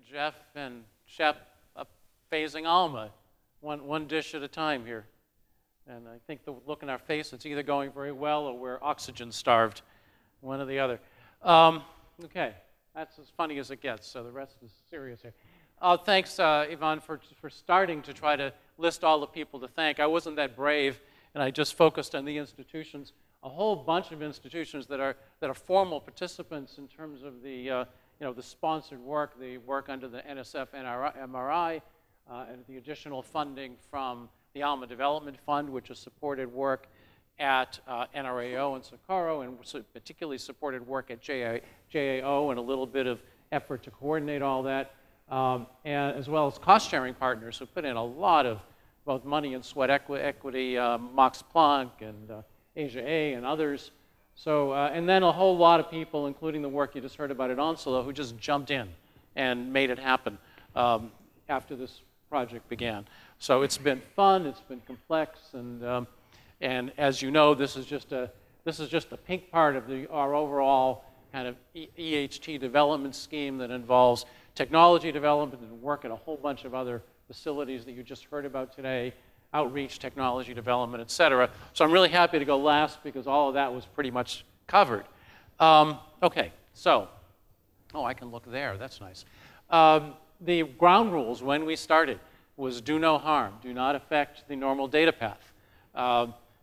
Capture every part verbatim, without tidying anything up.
Jeff and Shep uh, phasing ALMA, one, one dish at a time here. And I think the look in our face, it's either going very well or we're oxygen starved, one or the other. Um, okay, that's as funny as it gets, so the rest is serious here. Uh, thanks, uh, Yvonne, for, for starting to try to list all the people to thank. I wasn't that brave, and I just focused on the institutions. A whole bunch of institutions that are, that are formal participants in terms of the, uh, you know, the sponsored work, the work under the N S F M R I, uh, and the additional funding from the ALMA Development Fund, which has supported work at uh, N R A O and Socorro, and particularly supported work at J A O, and a little bit of effort to coordinate all that, um, and as well as cost-sharing partners who put in a lot of both money and sweat equi equity, uh, Max Planck and uh, Asia A and others. So, uh, and then a whole lot of people, including the work you just heard about at Onslow, who just jumped in and made it happen um, after this project began. So it's been fun, it's been complex, and um, and as you know, this is just a this is just a pink part of the our overall kind of E H T development scheme that involves technology development and work at a whole bunch of other facilities that you just heard about today, outreach, technology development, et cetera. So I'm really happy to go last because all of that was pretty much covered. Um, okay, so, oh, I can look there. That's nice. Um, the ground rules when we started was do no harm, do not affect the normal data path. Uh,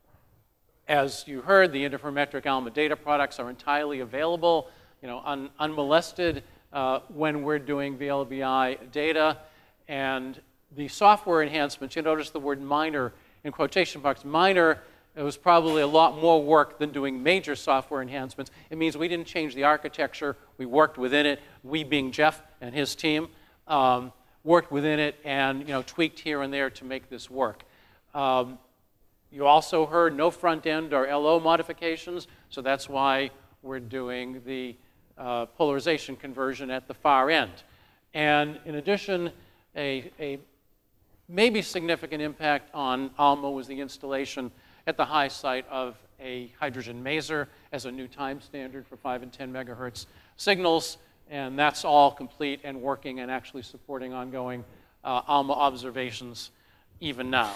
as you heard, the interferometric ALMA data products are entirely available, you know, un unmolested uh, when we're doing V L B I data. And the software enhancements, you notice the word minor in quotation marks. Minor, it was probably a lot more work than doing major software enhancements. It means we didn't change the architecture. We worked within it, we being Jeff and his team, um, worked within it and, you know, tweaked here and there to make this work. Um, you also heard no front end or L O modifications, so that's why we're doing the uh, polarization conversion at the far end. And in addition, a, a maybe significant impact on ALMA was the installation at the high site of a hydrogen maser as a new time standard for five and ten megahertz signals, and that's all complete and working and actually supporting ongoing uh, ALMA observations even now.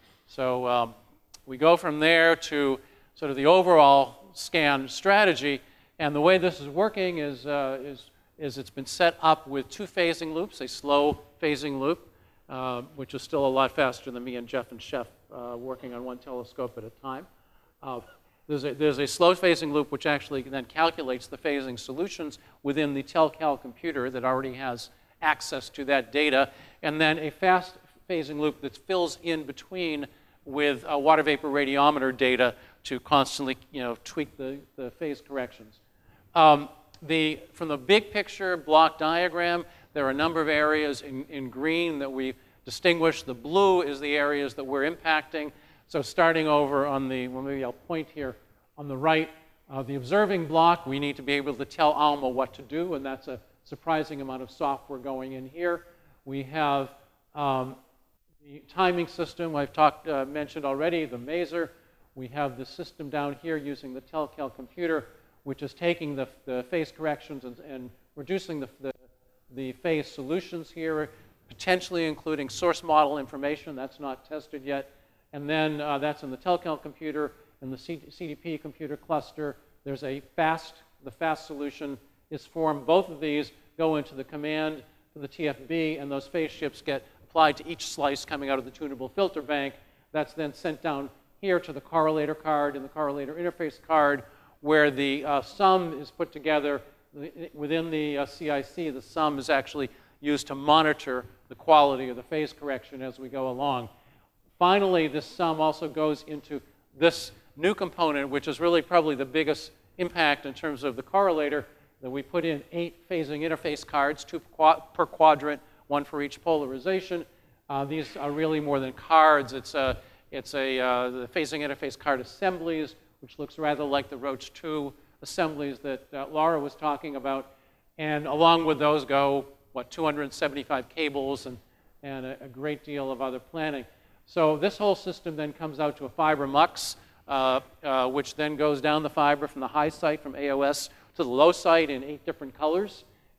So um, we go from there to sort of the overall scan strategy, and the way this is working is, uh, is, is it's been set up with two phasing loops, a slow phasing loop, Uh, which is still a lot faster than me and Jeff and Chef uh, working on one telescope at a time. Uh, there's, a, there's a slow phasing loop which actually then calculates the phasing solutions within the TelCal computer that already has access to that data, and then a fast phasing loop that fills in between with uh, water vapor radiometer data to constantly, you know, tweak the, the phase corrections. Um, the, from the big picture block diagram, there are a number of areas in, in green that we distinguish. The blue is the areas that we're impacting. So starting over on the, well, maybe I'll point here on the right, uh, the observing block, we need to be able to tell ALMA what to do, and that's a surprising amount of software going in here. We have um, the timing system I've talked, uh, mentioned already, the maser. We have the system down here using the TelCal computer, which is taking the, the phase corrections and, and reducing the, the the phase solutions here, potentially including source model information. That's not tested yet. And then uh, that's in the TelCal computer. In the C D P computer cluster, there's a fast, the fast solution is formed. Both of these go into the command for the T F B, and those phase shifts get applied to each slice coming out of the tunable filter bank. That's then sent down here to the correlator card and the correlator interface card, where the uh, sum is put together. Within the uh, C I C, the sum is actually used to monitor the quality of the phase correction as we go along. Finally, this sum also goes into this new component, which is really probably the biggest impact in terms of the correlator, that we put in eight phasing interface cards, two per quadrant, one for each polarization. Uh, these are really more than cards. It's a, it's a uh, the phasing interface card assemblies, which looks rather like the Roach two assemblies that uh, Laura was talking about. And along with those go, what, two hundred seventy-five cables and, and a, a great deal of other planning. So this whole system then comes out to a fiber mux, uh, uh, which then goes down the fiber from the high site, from A O S, to the low site in eight different colors.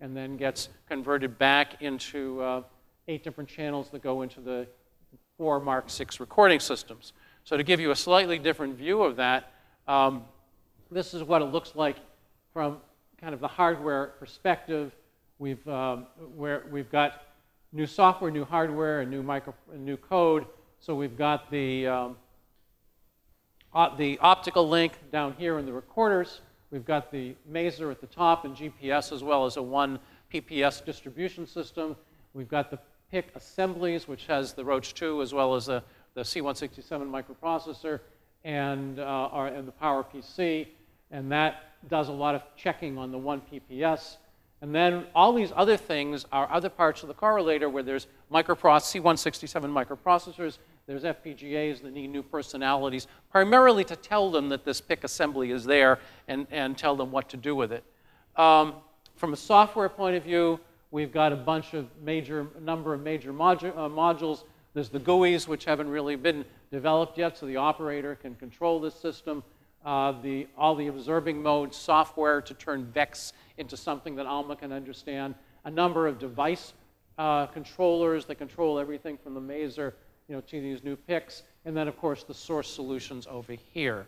and then gets converted back into uh, eight different channels that go into the four Mark six recording systems. So to give you a slightly different view of that, um, this is what it looks like from kind of the hardware perspective. We've, um, where we've got new software, new hardware, and new, micro, and new code. So we've got the, um, uh, the optical link down here in the recorders. We've got the Maser at the top and G P S, as well as a one P P S distribution system. We've got the P I C assemblies, which has the Roach two, as well as the, the C one sixty-seven microprocessor and, uh, our, and the PowerPC. And that does a lot of checking on the one P P S. And then all these other things are other parts of the correlator where there's microprocess, C one sixty-seven microprocessors, there's F P G As that need new personalities, primarily to tell them that this P I C assembly is there and, and tell them what to do with it. Um, from a software point of view, we've got a bunch of major, number of major modu uh, modules. There's the G U Is, which haven't really been developed yet, so the operator can control this system. Uh, the, all the observing mode software to turn VEX into something that ALMA can understand. A number of device uh, controllers that control everything from the Maser, you know, to these new P I Cs. And then, of course, the source solutions over here.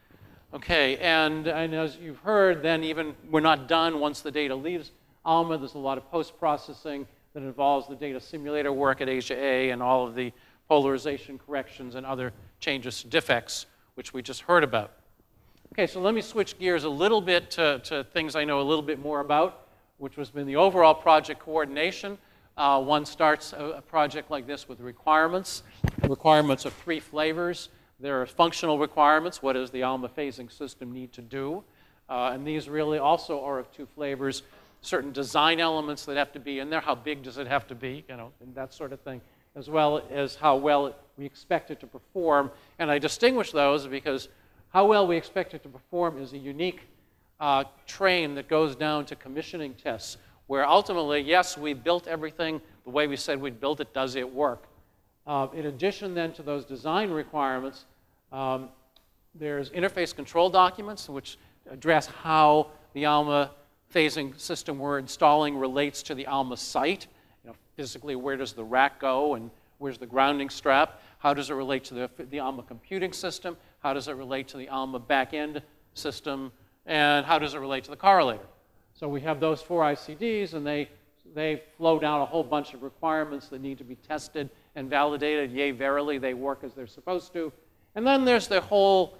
Okay, and, and as you've heard, then even we're not done once the data leaves ALMA. There's a lot of post-processing that involves the data simulator work at Asia A and all of the polarization corrections and other changes to defects, which we just heard about. Okay, so let me switch gears a little bit to, to things I know a little bit more about, which has been the overall project coordination. Uh, one starts a, a project like this with requirements. Requirements of three flavors. There are functional requirements. What does the ALMA phasing system need to do? Uh, and these really also are of two flavors. Certain design elements that have to be in there. How big does it have to be? You know, and that sort of thing, as well as how well it, we expect it to perform. And I distinguish those because how well we expect it to perform is a unique uh, train that goes down to commissioning tests, where ultimately, yes, we built everything the way we said we'd build it. Does it work? Uh, in addition, then, to those design requirements, um, there's interface control documents, which address how the ALMA phasing system we're installing relates to the ALMA site. You know, physically, where does the rack go, and where's the grounding strap? How does it relate to the, the ALMA computing system? How does it relate to the ALMA back-end system? And how does it relate to the correlator? So we have those four I C Ds, and they, they flow down a whole bunch of requirements that need to be tested and validated. Yea, verily, they work as they're supposed to. And then there's the whole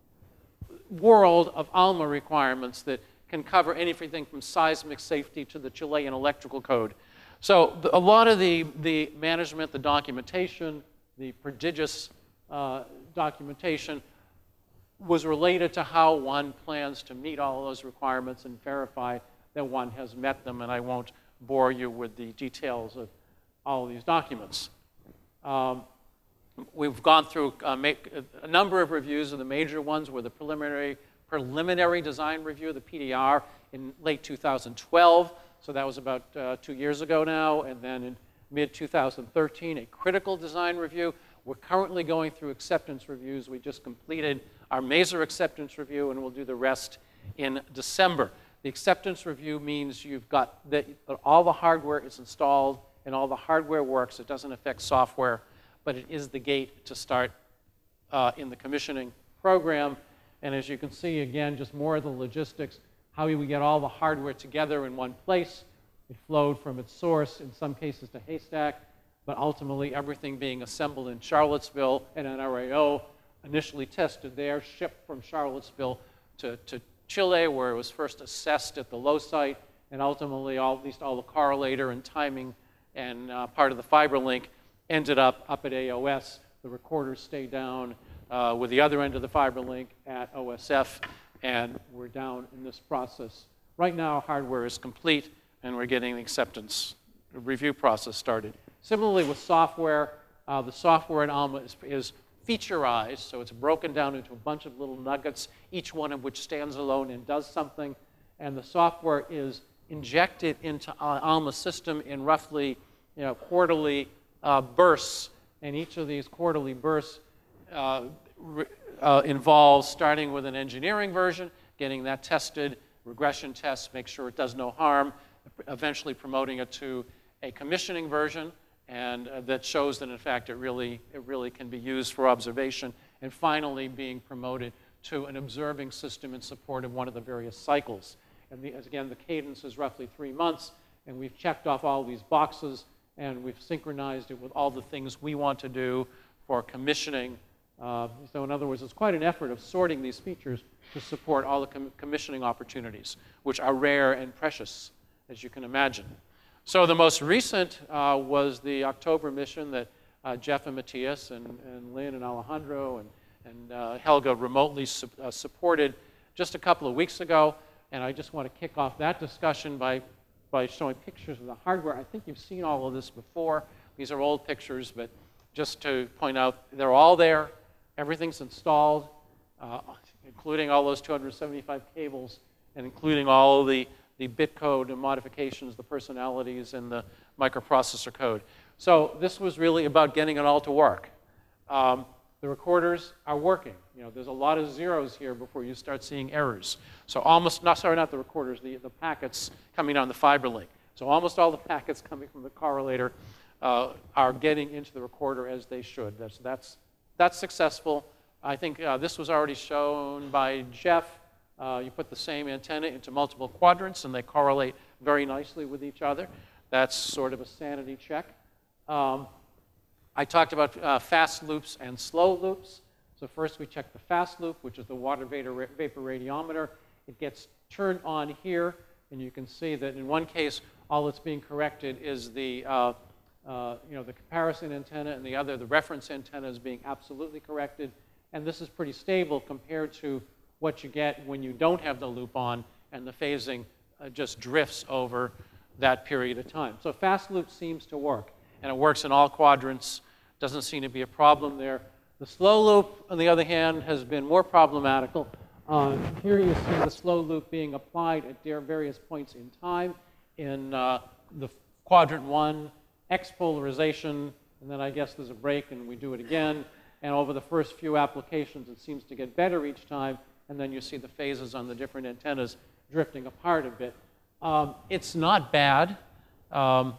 world of ALMA requirements that can cover anything from seismic safety to the Chilean electrical code. So the, a lot of the, the management, the documentation, the prodigious uh, documentation was related to how one plans to meet all of those requirements and verify that one has met them, and I won't bore you with the details of all of these documents. Um, we've gone through uh, make, a number of reviews, and the major ones were the preliminary, preliminary design review, the P D R, in late two thousand twelve, so that was about uh, two years ago now, and then in mid two thousand thirteen, a critical design review. We're currently going through acceptance reviews. We just completed our Maser acceptance review, and we'll do the rest in December. The acceptance review means you've got that all the hardware is installed and all the hardware works. It doesn't affect software, but it is the gate to start uh, in the commissioning program. And as you can see, again, just more of the logistics, how we get all the hardware together in one place. It flowed from its source, in some cases to Haystack, but ultimately everything being assembled in Charlottesville and N R A O, initially tested there, shipped from Charlottesville to, to Chile, where it was first assessed at the low site, and ultimately all, at least all the correlator and timing and uh, part of the fiber link ended up up at A O S. The recorders stayed down uh, with the other end of the fiber link at O S F, and we're down in this process. Right now, hardware is complete, and we're getting the acceptance review process started. Similarly with software, uh, the software in ALMA is, is featureized, so it's broken down into a bunch of little nuggets, each one of which stands alone and does something, and the software is injected into uh, ALMA system in roughly, you know, quarterly uh, bursts, and each of these quarterly bursts uh, uh, involves starting with an engineering version, getting that tested, regression tests, make sure it does no harm, eventually promoting it to a commissioning version, and uh, that shows that, in fact, it really, it really can be used for observation, and finally being promoted to an observing system in support of one of the various cycles. And the, as again, the cadence is roughly three months, and we've checked off all these boxes, and we've synchronized it with all the things we want to do for commissioning. Uh, so in other words, it's quite an effort of sorting these features to support all the com commissioning opportunities, which are rare and precious, as you can imagine. So the most recent uh, was the October mission that uh, Jeff and Matthias and, and Lynn and Alejandro and, and uh, Helga remotely su uh, supported just a couple of weeks ago. And I just want to kick off that discussion by, by showing pictures of the hardware. I think you've seen all of this before. These are old pictures, but just to point out, they're all there. Everything's installed, uh, including all those two hundred seventy-five cables, and including all the, the bit code and modifications, the personalities, and the microprocessor code. So this was really about getting it all to work. Um, the recorders are working. You know, there's a lot of zeros here before you start seeing errors. So almost, not, sorry, not the recorders, the, the packets coming on the fiber link. So almost all the packets coming from the correlator uh, are getting into the recorder as they should. That's, that's, that's successful. I think uh, this was already shown by Jeff. Uh, you put the same antenna into multiple quadrants, and they correlate very nicely with each other. That's sort of a sanity check. Um, I talked about uh, fast loops and slow loops. So first we check the fast loop, which is the water vapor, vapor radiometer. It gets turned on here, and you can see that in one case, all that's being corrected is the, uh, uh, you know, the comparison antenna, and the other, the reference antenna, is being absolutely corrected. And this is pretty stable compared to what you get when you don't have the loop on, and the phasing uh, just drifts over that period of time. So fast loop seems to work, and it works in all quadrants. Doesn't seem to be a problem there. The slow loop, on the other hand, has been more problematical. Uh, here you see the slow loop being applied at various points in time. In uh, the quadrant one, X polarization, and then I guess there's a break and we do it again. And over the first few applications, it seems to get better each time. And then you see the phases on the different antennas drifting apart a bit. Um, it's not bad. Um,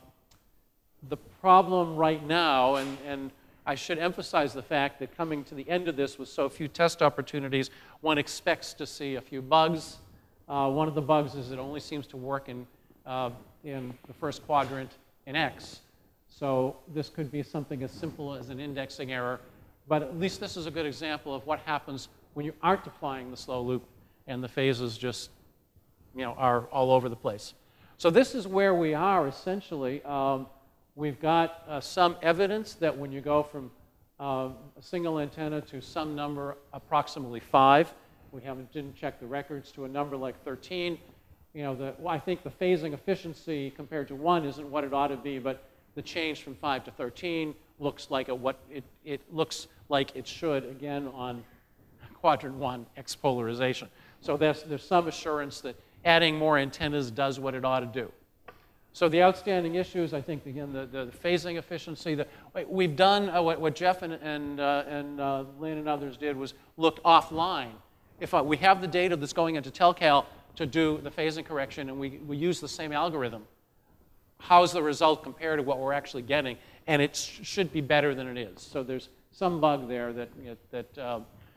the problem right now, and, and I should emphasize the fact that coming to the end of this with so few test opportunities, one expects to see a few bugs. Uh, one of the bugs is it only seems to work in, uh, in the first quadrant in X. So this could be something as simple as an indexing error. But at least this is a good example of what happens when you aren't applying the slow loop and the phases just, you know, are all over the place. So this is where we are essentially. Um, we've got uh, some evidence that when you go from uh, a single antenna to some number approximately five, we haven't didn't check the records, to a number like thirteen. You know, the, well, I think the phasing efficiency compared to one isn't what it ought to be, but the change from five to thirteen looks like a, what it, it looks like it should, again, on quadrant one, X polarization. So there's, there's some assurance that adding more antennas does what it ought to do. So the outstanding issues, I think, again, the, the, the phasing efficiency. The, we've done uh, what, what Jeff and, and, uh, and uh, Lynn and others did was looked offline. If uh, we have the data that's going into Telcal to do the phasing correction, and we, we use the same algorithm, how's the result compared to what we're actually getting? And it sh should be better than it is. So there's some bug there that, you know, that, uh,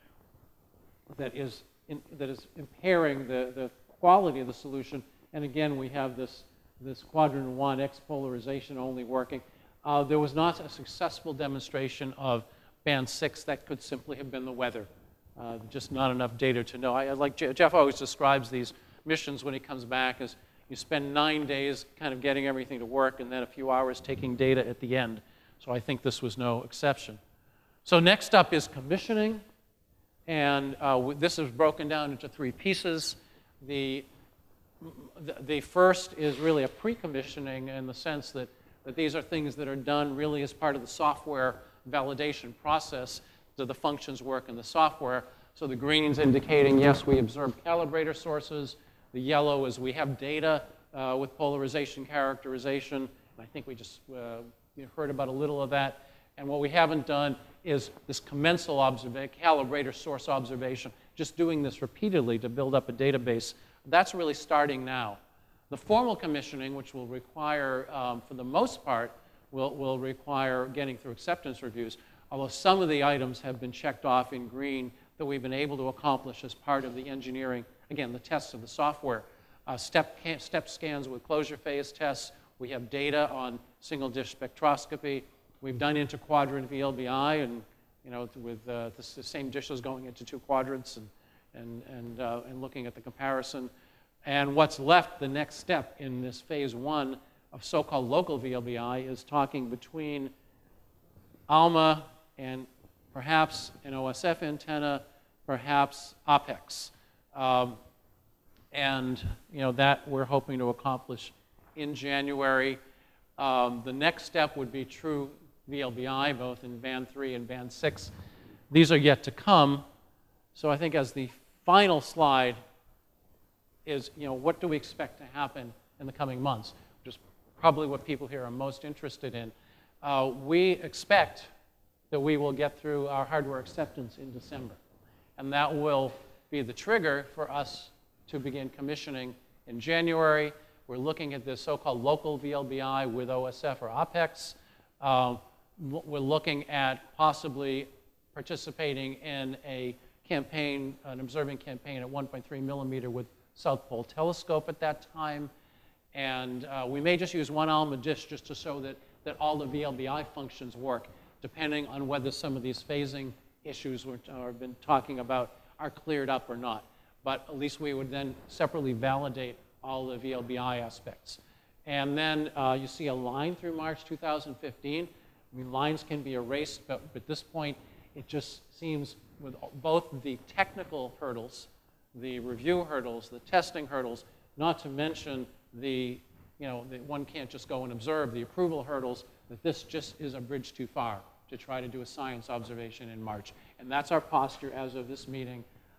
that, is in, that is impairing the, the quality of the solution. And again, we have this, this quadrant one X polarization only working. Uh, there was not a successful demonstration of band six. That could simply have been the weather. Uh, just not enough data to know. I, I like Je Jeff always describes these missions when he comes back as you spend nine days kind of getting everything to work, and then a few hours taking data at the end. So I think this was no exception. So next up is commissioning. And uh, this is broken down into three pieces. The, the, the first is really a pre-commissioning in the sense that, that these are things that are done really as part of the software validation process. Do the functions work in the software? So the green's indicating, yes, we observed calibrator sources. The yellow is we have data uh, with polarization characterization. And I think we just uh, you heard about a little of that. And what we haven't done is this commensal observation, calibrator source observation, just doing this repeatedly to build up a database. That's really starting now. The formal commissioning, which will require, um, for the most part, will, will require getting through acceptance reviews, although some of the items have been checked off in green that we've been able to accomplish as part of the engineering, again, the tests of the software. Uh, step, step scans with closure phase tests. We have data on single dish spectroscopy. We've done interquadrant V L B I, and you know, with uh, the, the same dishes going into two quadrants, and and and uh, and looking at the comparison. And what's left, the next step in this phase one of so-called local V L B I, is talking between ALMA and perhaps an O S F antenna, perhaps OPEX. Um, and you know, that we're hoping to accomplish in January. Um, the next step would be true V L B I, both in band three and band six. These are yet to come. So I think as the final slide is, you know, what do we expect to happen in the coming months, which is probably what people here are most interested in. Uh, we expect that we will get through our hardware acceptance in December. And that will be the trigger for us to begin commissioning in January. We're looking at this so-called local V L B I with O S F or OPEX. Uh, we're looking at possibly participating in a campaign, an observing campaign at one point three millimeter with South Pole Telescope at that time. And uh, we may just use one ALMA dish just to show that, that all the V L B I functions work, depending on whether some of these phasing issues which I've been talking about are cleared up or not. But at least we would then separately validate all the V L B I aspects. And then uh, you see a line through March two thousand fifteen. I mean, lines can be erased, but at this point, it just seems with both the technical hurdles, the review hurdles, the testing hurdles, not to mention the, you know, the, one can't just go and observe, the approval hurdles, that this just is a bridge too far to try to do a science observation in March. And that's our posture as of this meeting.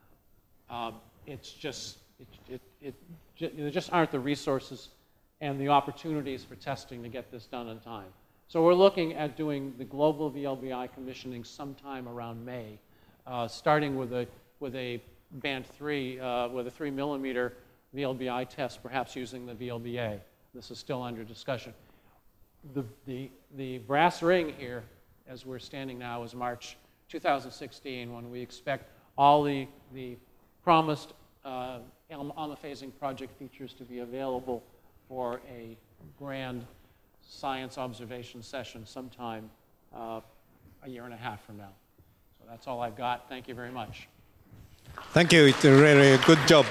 Uh, it's just, it, it, it, it, there just aren't the resources and the opportunities for testing to get this done in time. So we're looking at doing the global V L B I commissioning sometime around May, uh, starting with a, with a band three, uh, with a three millimeter V L B I test, perhaps using the V L B A. This is still under discussion. The, the, the brass ring here, as we're standing now, is March two thousand sixteen, when we expect all the, the promised uh, ALMA phasing project features to be available for a grand science observation session sometime uh, a year and a half from now. So that's all I've got. Thank you very much. Thank you. It's a really good job.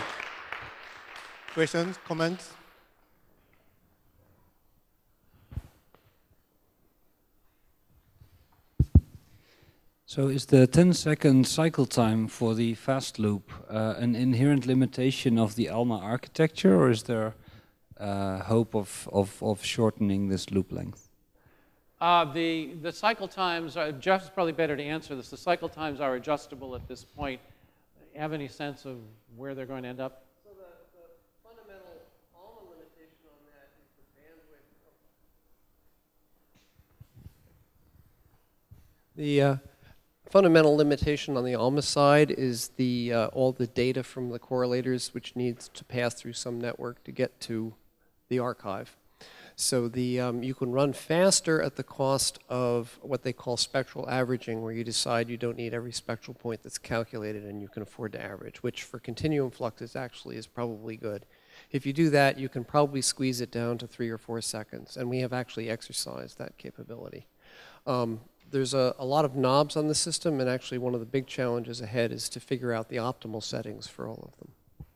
Questions, comments? So is the ten second cycle time for the fast loop uh, an inherent limitation of the ALMA architecture, or is there uh, hope of, of, of shortening this loop length? Uh, the, the cycle times, are, Jeff's probably better to answer this. The cycle times are adjustable at this point. Have any sense of where they're going to end up? So the, the fundamental ALMA limitation on that is the bandwidth. The uh, fundamental limitation on the ALMA side is the uh, all the data from the correlators, which needs to pass through some network to get to the archive. So the um, you can run faster at the cost of what they call spectral averaging, where you decide you don't need every spectral point that's calculated and you can afford to average, which for continuum fluxes actually is probably good. If you do that, you can probably squeeze it down to three or four seconds, and we have actually exercised that capability. Um, there's a, a lot of knobs on the system, and actually one of the big challenges ahead is to figure out the optimal settings for all of them.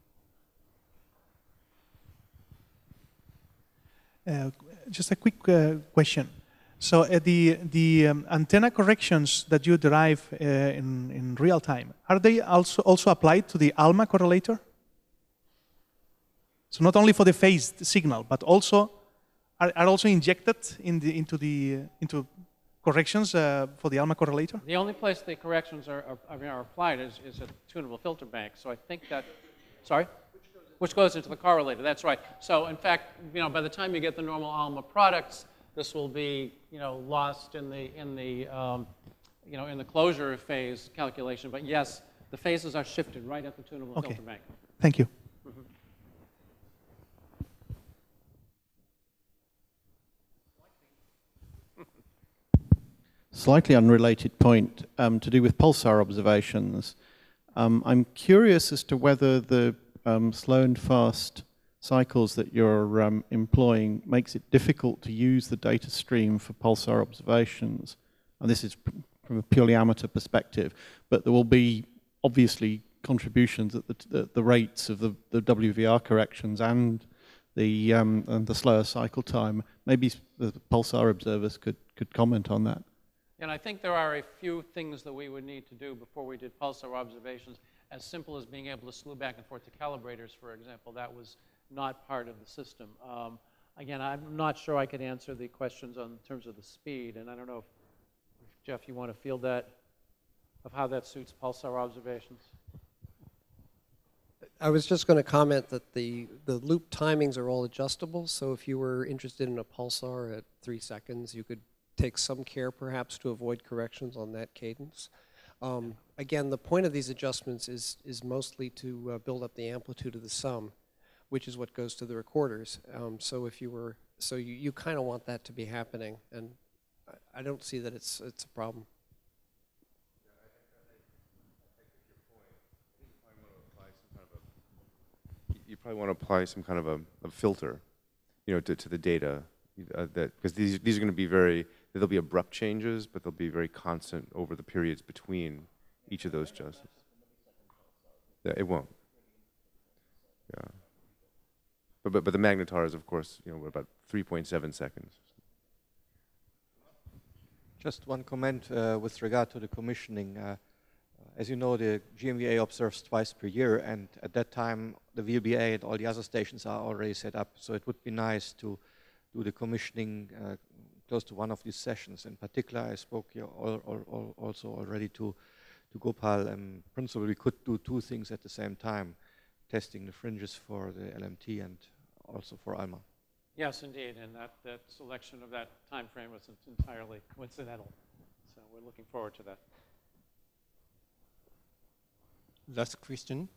Uh, just a quick uh, question. So uh, the, the um, antenna corrections that you derive uh, in, in real time, are they also, also applied to the ALMA correlator? So not only for the phased signal, but also are, are also injected in the, into, the, into corrections uh, for the ALMA correlator? The only place the corrections are, are, are, are applied is, is a tunable filter bank. So I think that, sorry? Which goes into the correlator, that's right. So in fact, you know, by the time you get the normal ALMA products, this will be, you know, lost in the, in the, um, you know, in the closure phase calculation. But yes, the phases are shifted right at the tunable okay. filter bank. Thank you. Mm-hmm. slightly unrelated point um, to do with pulsar observations. Um, I'm curious as to whether the um, slow and fast cycles that you're um, employing makes it difficult to use the data stream for pulsar observations. And this is from a purely amateur perspective, but there will be obviously contributions at the, the, the rates of the, the W V R corrections and the, um, and the slower cycle time. Maybe the pulsar observers could, could comment on that. And I think there are a few things that we would need to do before we did pulsar observations, as simple as being able to slew back and forth to calibrators, for example. That was not part of the system. Um, again, I'm not sure I could answer the questions on in terms of the speed, and I don't know if, if Jeff, you want to field that, of how that suits pulsar observations. I was just going to comment that the, the loop timings are all adjustable, so if you were interested in a pulsar at three seconds, you could take some care perhaps to avoid corrections on that cadence. Um, again, the point of these adjustments is, is mostly to uh, build up the amplitude of the sum, which is what goes to the recorders. Um, so if you were, so you, you kind of want that to be happening, and I, I don't see that it's, it's a problem. You probably want to apply some kind of a, a filter, you know, to, to the data, uh, that because these these are going to be very, there'll be abrupt changes, but they'll be very constant over the periods between each of those adjustments. Yeah, it won't. Yeah. But but but the magnetars, of course, you know, about three point seven seconds. Just one comment uh, with regard to the commissioning. Uh, As you know, the G M V A observes twice per year, and at that time, the V L B A and all the other stations are already set up. So it would be nice to do the commissioning uh, close to one of these sessions. In particular, I spoke here all, all, all also already to, to Gopal. In principle, we could do two things at the same time, testing the fringes for the L M T and also for ALMA. Yes, indeed, and that, that selection of that time frame was entirely coincidental. So we're looking forward to that. Last question.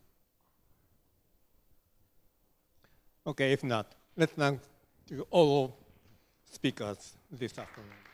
Okay, if not, let's thank to all speakers this afternoon.